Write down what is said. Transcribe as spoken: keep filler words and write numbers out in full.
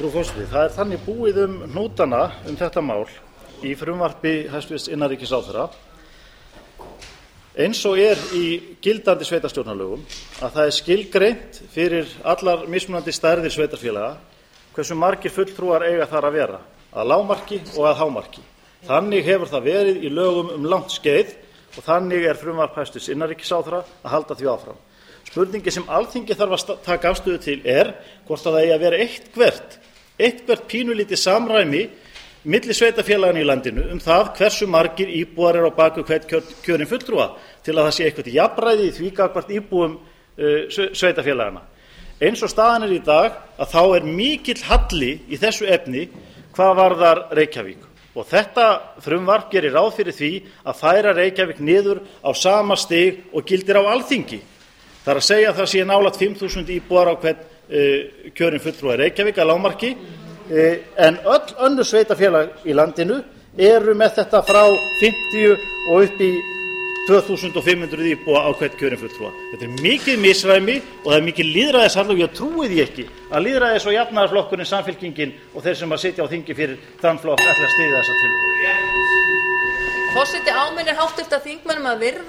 Frú forseti, það er þannig búið um hnútana um þetta mál í frumvarpi hæstvirts innanríkisráðherra eins og er í gildandi sveitarstjórnarlögum að það er skilgreint fyrir allar mismunandi stærðir sveitarfélaga hversu margir fulltrúar eiga þar að vera, að lágmarki og að hámarki. Þannig hefur það verið í lögum um langt skeið og þannig er frumvarp hæstvirts innanríkisráðherra að halda því áfram. Spurningi sem Alþingi þarf að taka afstöðu til er hvort að það eigi að vera eitthvert, eitthvert pínulítið samræmi milli sveitarfélaganna í landinu um það hversu margir íbúar eru á bak við hvern kjörinn fulltrúa til að það sé eitthvað jafnræði í því gagnvart íbúum uh, sveitarfélaganna. Eins og staðan er í dag að þá er mikill halli í þessu efni hvað varðar Reykjavík og þetta frumvarp gerir ráð fyrir því að færa Reykjavík niður á sama stig og gildir á Alþingi. Það er að segja að það sé nálægt fimm þúsund íbúar á hvern uh, kjörinn fulltrúa í Reykjavík að lágmarki uh, en öll önnur sveitarfélag í landinu eru með þetta frá fimmtíu og upp í tvö þúsund fimm hundruð íbúa á hvern kjörinn fulltrúa. Þetta er mikið misræmi og það er mikið lýðræðishalla og ég trúi því ekki að lýðræðis- og jafnaðarflokkurinn Samfylkingin og þeir sem að sitja á þingi fyrir þann flokk ætla að styðja þessa tillögu. Forseti áminnir háttvirta þingmönnum að virða